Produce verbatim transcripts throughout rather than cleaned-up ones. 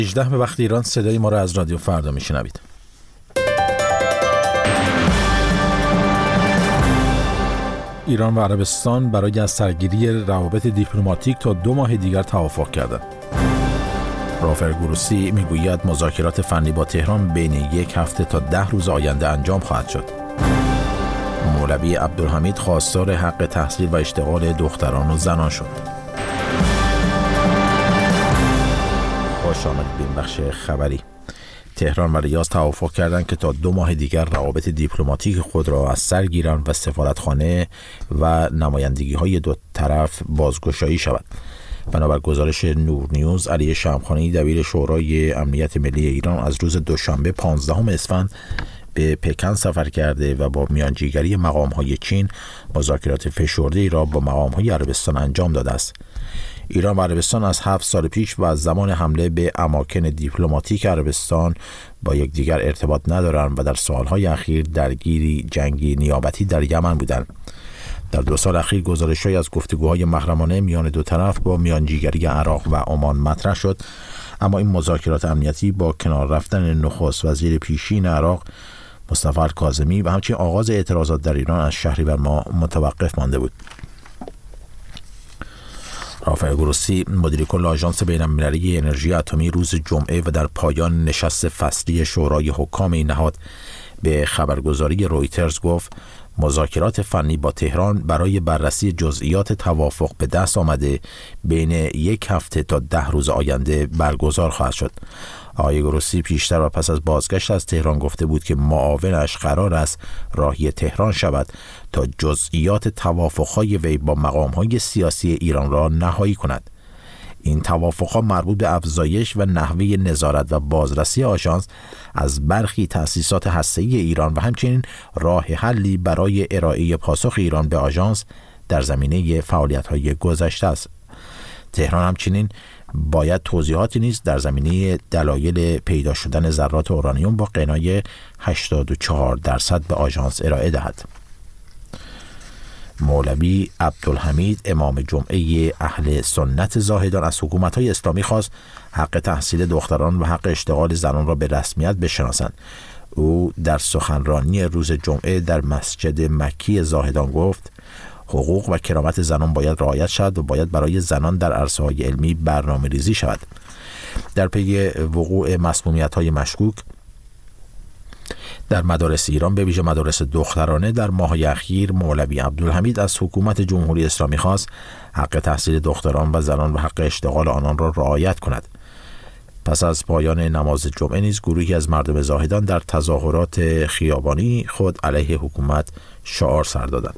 هجده به وقت ایران صدای ما را از رادیو فردا میشنوید. ایران و عربستان برای از سرگیری روابط دیپلماتیک تا دو ماه دیگر توافق کردند. رافائل گروسی میگوید مذاکرات فنی با تهران بین یک هفته تا ده روز آینده انجام خواهد شد. مولوی عبدالحمید خواستار حق تحصیل و اشتغال دختران و زنان شد. خوش آمدید به این بخش خبری. تهران و ریاض توافق کردند که تا دو ماه دیگر روابط دیپلماتیک خود را از سر گیرند و سفارتخانه و نمایندگی‌های دو طرف بازگشایی شود. بنابر گزارش نور نیوز، علی شمخانی دبیر شورای امنیت ملی ایران از روز دوشنبه پانزدهم اسفند به پکن سفر کرده و با میانجیگری مقام‌های چین مذاکرات فشرده‌ای را با مقام‌های عربستان انجام داده است. ایران و عربستان از هفت سال پیش و از زمان حمله به اماکن دیپلماتیک عربستان با یکدیگر ارتباط ندارند و در سالهای اخیر درگیری جنگی نیابتی در یمن بودند. در دو سال اخیر گزارش‌هایی از گفتگوهای محرمانه میان دو طرف با میانجیگری عراق و عمان مطرح شد، اما این مذاکرات امنیتی با کنار رفتن نخست وزیر پیشین عراق مصطفی الکاظمی و همچنین آغاز اعتراضات در ایران از شهریور ماه متوقف مانده بود. رافائل گروسی مدیر کل آژانس بین‌المللی انرژی اتمی روز جمعه و در پایان نشست فصلی شورای حکام این نهاد به خبرگزاری رویترز گفت مذاکرات فنی با تهران برای بررسی جزئیات توافق به دست آمده بین یک هفته تا ده روز آینده برگزار خواهد شد. آقای گروسی پیشتر و پس از بازگشت از تهران گفته بود که معاونش قرار است راهی تهران شود تا جزئیات توافق‌های وی با مقام‌های سیاسی ایران را نهایی کند. این توافق‌ها مربوط به افزایش و نحوه نظارت و بازرسی آژانس از برخی تأسیسات هسته‌ای ایران و همچنین راه حلی برای ارائه پاسخ ایران به آژانس در زمینه فعالیت‌های گذشته است. تهران همچنین باید توضیحاتی نیز در زمینه دلایل پیدا شدن ذرات اورانیوم با غنای هشتاد و چهار درصد به آژانس ارائه دهد. مولوی عبدالحمید امام جمعه اهل سنت زاهدان از حکومت‌های اسلامی خواست حق تحصیل دختران و حق اشتغال زنان را به رسمیت بشناسند. او در سخنرانی روز جمعه در مسجد مکی زاهدان گفت حقوق و کرامت زنان باید رعایت شود و باید برای زنان در عرصه‌های علمی برنامه‌ریزی شود. در پی وقوع مسمومیت‌های مشکوک در مدارس ایران به ویژه مدارس دخترانه در ماه‌های اخیر، مولوی عبدالحمید از حکومت جمهوری اسلامی خواست حق تحصیل دختران و زنان و حق اشتغال آنان را رعایت کند. پس از پایان نماز جمعه نیز گروهی از مردم زاهدان در تظاهرات خیابانی خود علیه حکومت شعار سر دادند.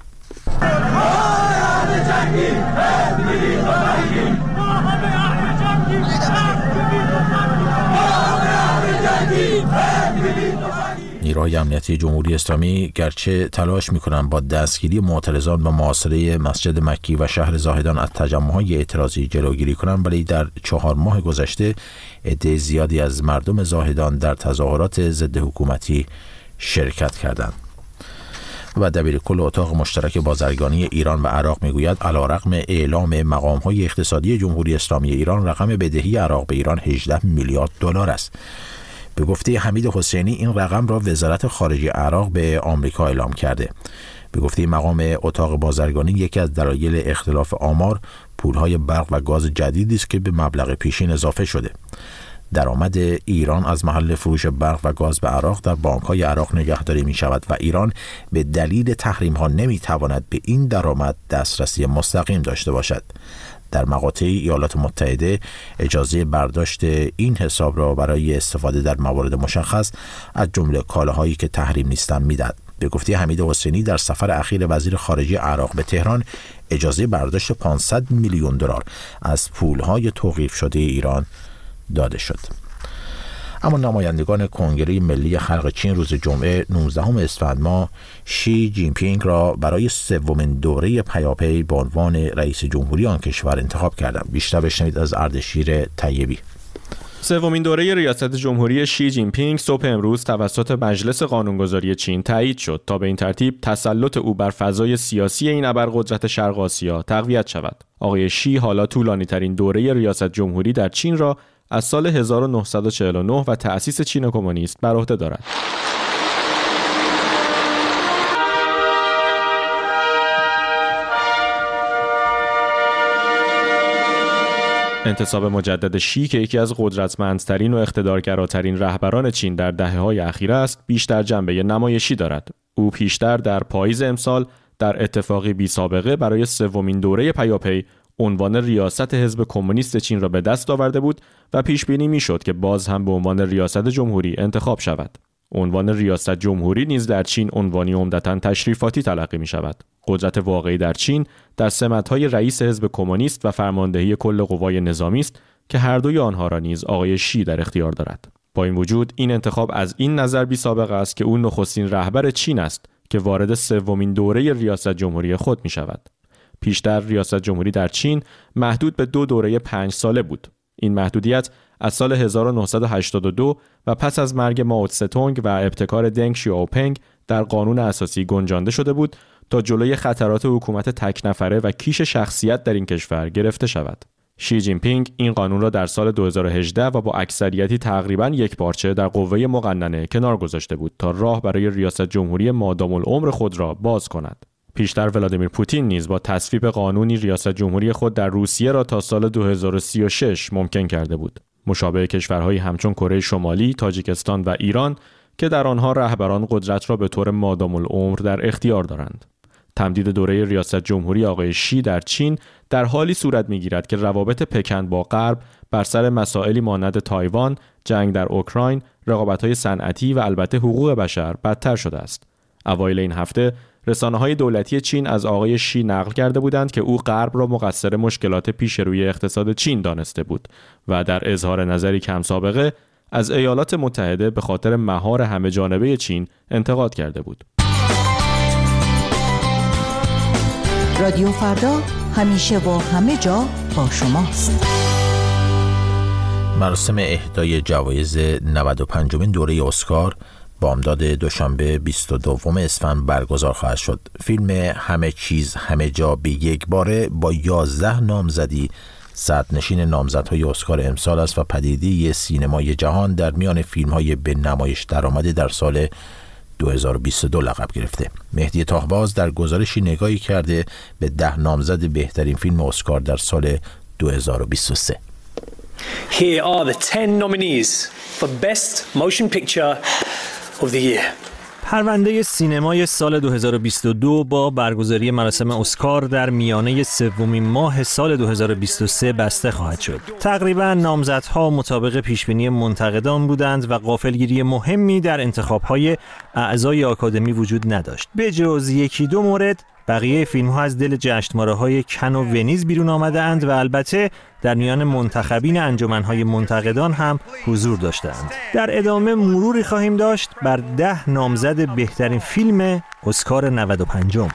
نیروهای امنیتی جمهوری اسلامی گرچه تلاش می‌کنند با دستگیری معترضان و محاصره مسجد مکی و شهر زاهدان از تجمع‌های اعتراضی جلوگیری کنند، ولی در چهار ماه گذشته عده زیادی از مردم زاهدان در تظاهرات ضد حکومتی شرکت کردند. و دبیر کل اتاق مشترک بازرگانی ایران و عراق میگوید علیرغم اعلام مقام‌های اقتصادی جمهوری اسلامی ایران رقم بدهی عراق به ایران هجده میلیارد دلار است. به گفته حمید حسینی این رقم را وزارت خارجه عراق به آمریکا اعلام کرده. به گفته مقام اتاق بازرگانی یکی از دلایل اختلاف آمار پولهای برق و گاز جدیدی است که به مبلغ پیشین اضافه شده. درآمد ایران از محل فروش برق و گاز به عراق در بانک‌های عراق نگهداری می شود و ایران به دلیل تحریم‌ها نمی تواند به این درآمد دسترسی مستقیم داشته باشد. در مقاطع ایالات متحده اجازه برداشت این حساب را برای استفاده در موارد مشخص از جمله کالاهایی که تحریم نیستند میدهد. به گفته حمید حسینی در سفر اخیر وزیر خارجه عراق به تهران اجازه برداشت پانصد میلیون دلار از پولهای توقیف شده ایران داده شد. اما نمایندگان کنگره ملی خلق چین روز جمعه نوزدهم اسفند ماه شی جین پینگ را برای سومین دوره پیاپی به عنوان رئیس جمهوری آن کشور انتخاب کردند. بیشتر بشنوید از اردشیر طیبی. سومین دوره ریاست جمهوری شی جین پینگ صبح امروز توسط مجلس قانونگذاری چین تایید شد تا به این ترتیب تسلط او بر فضای سیاسی این ابرقدرت شرق آسیا تقویت شود. آقای شی حالا طولانی ترین دوره ریاست جمهوری در چین را از سال هزار و نهصد و چهل و نه و تأسیس چین کمونیست بر عهده دارد. انتصاب مجدد شی که یکی از قدرتمندترین و اقتدارگراترین رهبران چین در دهه‌های اخیر است، بیشتر جنبه نمایشی دارد. او پیشتر در پاییز امسال در اتفاقی بی سابقه برای سومین دوره پیاپی عنوان ریاست حزب کمونیست چین را به دست آورده بود و پیش بینی می‌شد که باز هم به عنوان ریاست جمهوری انتخاب شود. عنوان ریاست جمهوری نیز در چین عنوانی عمدتاً تشریفاتی تلقی می‌شود. قدرت واقعی در چین در سمت‌های رئیس حزب کمونیست و فرماندهی کل قوای نظامی است که هر دوی آنها را نیز آقای شی در اختیار دارد. با این وجود این انتخاب از این نظر بی سابقه است که او نخستین رهبر چین است که وارد سومین دوره ریاست جمهوری خود می‌شود. پیشتر ریاست جمهوری در چین محدود به دو دوره پنج ساله بود. این محدودیت از سال هزار و نهصد و هشتاد و دو و پس از مرگ مائو تسه و ابتکار دنگ شیائوپینگ در قانون اساسی گنجانده شده بود تا جلوی خطرات حکومت تک نفره و کیش شخصیت در این کشور گرفته شود. شی جین پینگ این قانون را در سال دو هزار و هجده و با اکثریتی تقریباً یکپارچه در قوه مقننه کنار گذاشته بود تا راه برای ریاست جمهوری مادام العمر خود را باز کند. پیشتر ولادیمیر پوتین نیز با تصویب قانونی ریاست جمهوری خود در روسیه را تا سال دو هزار و سی و شش ممکن کرده بود. مشابه کشورهایی همچون کره شمالی، تاجیکستان و ایران که در آنها رهبران قدرت را به طور مادام العمر در اختیار دارند. تمدید دوره ریاست جمهوری آقای شی در چین در حالی صورت می‌گیرد که روابط پکن با غرب بر سر مسائلی مانند تایوان، جنگ در اوکراین، رقابت‌های صنعتی و البته حقوق بشر بدتر شده است. اوایل این هفته رسانه‌های دولتی چین از آقای شی نقل کرده بودند که او غرب را مقصر مشکلات پیش روی اقتصاد چین دانسته بود و در اظهار نظری کم سابقه از ایالات متحده به خاطر مهار همه جانبه چین انتقاد کرده بود. رادیو فردا همیشه با همه جا با شماست. مراسم اهدای جوایز نود و پنجمین دوره اسکار بامداد دوشنبه بیست و دوم اسفند برگزار خواهد شد. فیلم همه چیز همه جا به یک باره با یازده نامزدی صدرنشین نامزدهای اسکار امسال است و پدیده سینمای جهان در میان فیلم‌های به نمایش درآمده در سال دو هزار و بیست و دو لقب گرفته. مهدی تاهباز در گزارشی نگاهی کرده به ده نامزد بهترین فیلم اسکار در سال دو هزار و بیست و سه. Here are the ten nominees for Best Motion Picture of the Year. پرونده سینمای سال دو هزار و بیست و دو با برگزاری مراسم اسکار در میانه سومین ماه سال دو هزار و بیست و سه بسته خواهد شد. تقریباً نامزدها مطابق پیشبینی منتقدان بودند و غافلگیری مهمی در انتخاب‌های اعضای آکادمی وجود نداشت. به جز یکی دو مورد بقیه فیلم‌ها از دل جشنواره‌های کن و ونیز بیرون آمده‌اند و البته در میان منتخبین انجمن‌های منتقدان هم حضور داشتند. در ادامه مروری خواهیم داشت بر ده نامزد بهترین فیلم اسکار نود و پنجم.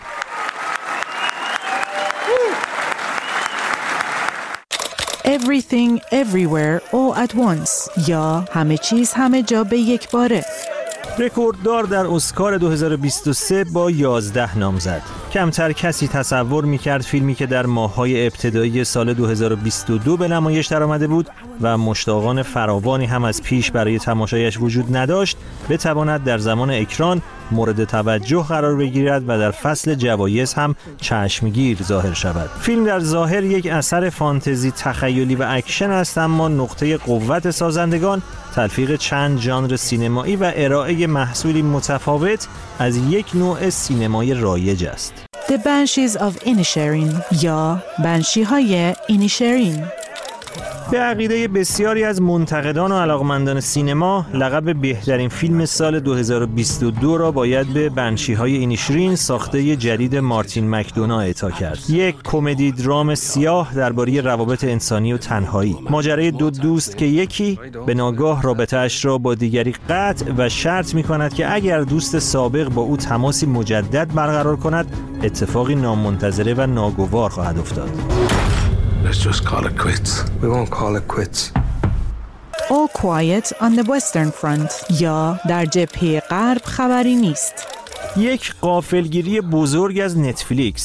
Everything Everywhere All at Once یا همه چیز همه جا به یک باره. رکورددار در اسکار دو هزار و بیست و سه با یازده نامزد. کمتر کسی تصور می‌کرد فیلمی که در ماه‌های ابتدایی سال دو هزار و بیست و دو به نمایش درآمده بود و مشتاقان فراوانی هم از پیش برای تماشایش وجود نداشت، بتواند در زمان اکران مورد توجه قرار بگیرد و در فصل جوایز هم چشمگیر ظاهر شود. فیلم در ظاهر یک اثر فانتزی تخیلی و اکشن است، اما نقطه قوت سازندگان تلفیق چند ژانر سینمایی و ارائه محصولی متفاوت از یک نوع سینمای رایج است. The Banshees of Inisherin یا بنشی‌های اینیشرین. به عقیده بسیاری از منتقدان و علاقمندان سینما، لقب بهترین فیلم سال دو هزار و بیست و دو را باید به بنشی‌های اینیشرین ساخته جدید مارتین مکدونا اعطا کرد. یک کمدی درام سیاه درباره روابط انسانی و تنهایی. ماجرای دو دوست که یکی به ناگاه رابطه‌اش را با دیگری قطع و شرط می‌کند که اگر دوست سابق با او تماسی مجدد برقرار کند، اتفاقی نامنتظره و ناگوار خواهد افتاد. Let's just call it quits. We won't call it quits. All Quiet on the Western Front یا در جبهه غرب خبری نیست. یک غافلگیری بزرگ از نتفلیکس.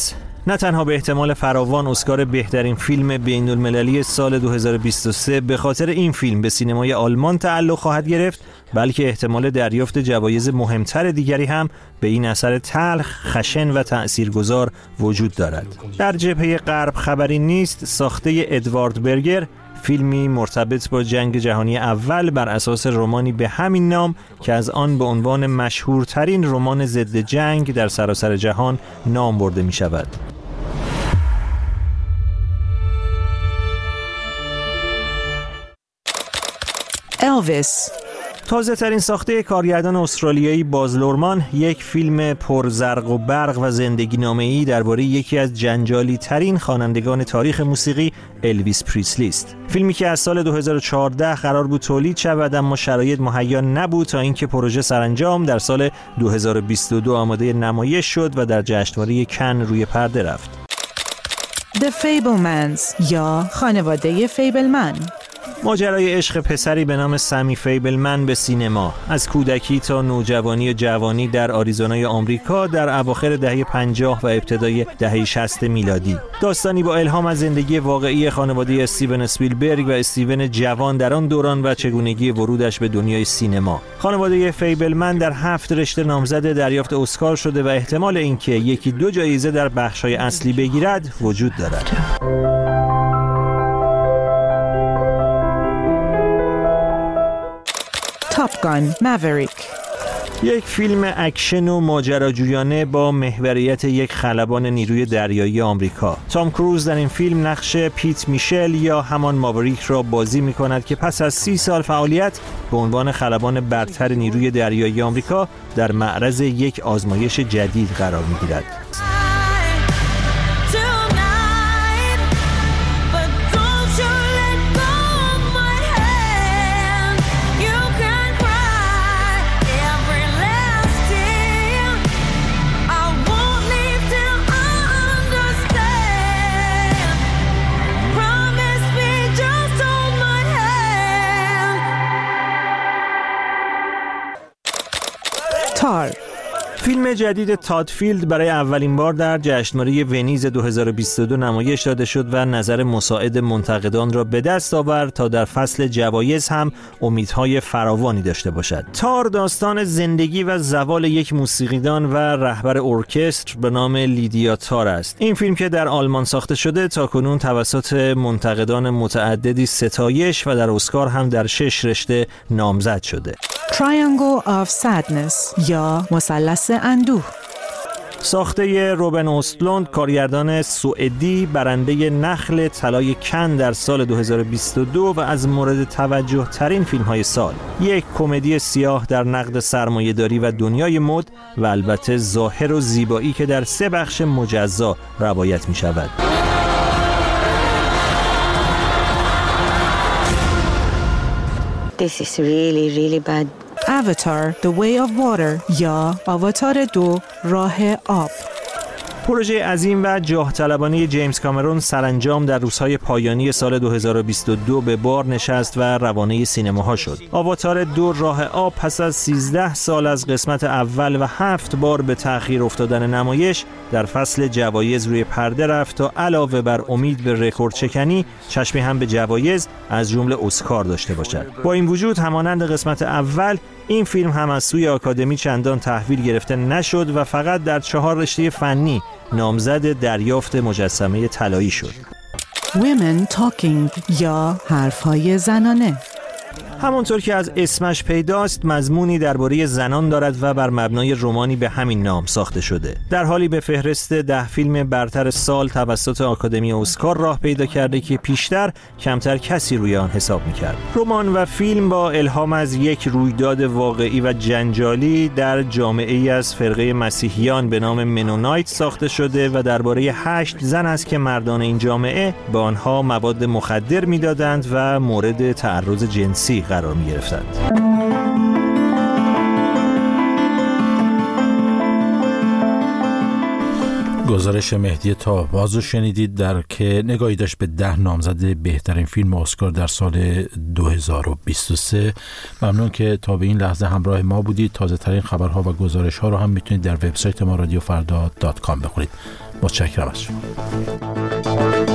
نه تنها به احتمال فراوان اسکار بهترین فیلم بین‌المللی سال دو هزار و بیست و سه به خاطر این فیلم به سینمای آلمان تعلق خواهد گرفت، بلکه احتمال دریافت جوایز مهمتر دیگری هم به این اثر تلخ، خشن و تأثیرگذار وجود دارد. در جبهه غرب خبری نیست ساخته ادوارد برگر، فیلمی مرتبط با جنگ جهانی اول بر اساس رمانی به همین نام که از آن به عنوان مشهورترین رمان ضد جنگ در سراسر جهان نام برده می شود. الویس. تازه ترین ساخته کارگردان استرالیایی باز لورمان یک فیلم پر زرق و برق و زندگی نامه‌ای درباره یکی از جنجالی ترین خوانندگان تاریخ موسیقی، الویس پریسلی است. فیلمی که از سال دو هزار و چهارده قرار بود تولید شود اما شرایط مهیا نبود تا اینکه پروژه سرانجام در سال دو هزار و بیست و دو آماده نمایش شد و در جشنواره کن روی پرده رفت. The Fablemans یا خانواده فیبلمن. ماجرای عشق پسری به نام سمی فیبلمن به سینما، از کودکی تا نوجوانی و جوانی در آریزونای آمریکا در اواخر دهه پنجاه و ابتدای دهه شصت میلادی. داستانی با الهام از زندگی واقعی خانواده استیون اسپیلبرگ و استیون جوان در آن دوران و چگونگی ورودش به دنیای سینما. خانواده فیبلمن در هفت رشته نامزد دریافت اسکار شده و احتمال اینکه یکی دو جایزه در بخش‌های اصلی بگیرد وجود دارد. تاپ گان ماوریک. یک فیلم اکشن و ماجراجویانه با محوریت یک خلبان نیروی دریایی آمریکا. تام کروز در این فیلم نقش پیت میشل یا همان ماوریک را بازی می کند که پس از سی سال فعالیت به عنوان خلبان برتر نیروی دریایی آمریکا در معرض یک آزمایش جدید قرار می گیرد. تار. فیلم جدید تادفیلد برای اولین بار در جشنواره ونیز دو هزار و بیست و دو نمایش داده شد و نظر مساعد منتقدان را به دست آورد تا در فصل جوایز هم امیدهای فراوانی داشته باشد. تار داستان زندگی و زوال یک موسیقیدان و رهبر ارکستر به نام لیدیا تار است. این فیلم که در آلمان ساخته شده تاکنون توسط منتقدان متعددی ستایش و در اسکار هم در شش رشته نامزد شده. Triangle of Sadness یا مثلث اندوه. ساخته روبن اوستلوند، کارگردان سوئدی، برنده نخل طلای کن در سال دو هزار و بیست و دو و از مورد توجه ترین فیلم های سال. یک کمدی سیاه در نقد سرمایه‌داری و دنیای مد و البته ظاهر و زیبایی که در سه بخش مجزا روایت می شود. This is really, really bad. Avatar The Way of Water یا آواتار دو راه آب. پروژه عظیم و جاه طلبانه جیمز کامرون سرانجام در روزهای پایانی سال دو هزار و بیست و دو به بار نشست و روانه سینماها شد. آواتار دو راه آب پس از سیزده سال از قسمت اول و هفت بار به تأخیر افتادن نمایش در فصل جوایز روی پرده رفت تا علاوه بر امید به رکورد شکنی چشمی هم به جوایز از جمله اسکار داشته باشد. با این وجود همانند قسمت اول این فیلم هم از سوی آکادمی چندان تحویل گرفته نشد و فقط در چهار رشته فنی نامزد دریافت مجسمه طلایی شد. Women Talking یا حرفهای زنانه. همونطور که از اسمش پیداست مضمونی درباره زنان دارد و بر مبنای رمانی به همین نام ساخته شده. در حالی به فهرست ده فیلم برتر سال توسط آکادمی اسکار راه پیدا کرده که پیشتر کمتر کسی روی آن حساب می‌کرد. رمان و فیلم با الهام از یک رویداد واقعی و جنجالی در جامعه‌ای از فرقه مسیحیان به نام منونایت ساخته شده و درباره هشت زن است که مردان این جامعه به آنها مواد مخدر می‌دادند و مورد تعرض جنسی قرار می گرفتند. گزارش مهدی تاهباز رو شنیدید در که نگاهی داشت به ده نامزد بهترین فیلم اسکار در سال دو هزار و بیست و سه. ممنون که تا به این لحظه همراه ما بودید. تازه ترین خبرها و گزارش ها رو هم میتونید در وبسایت ما رادیو فردا دات کام بخونید. متشکرم از شما.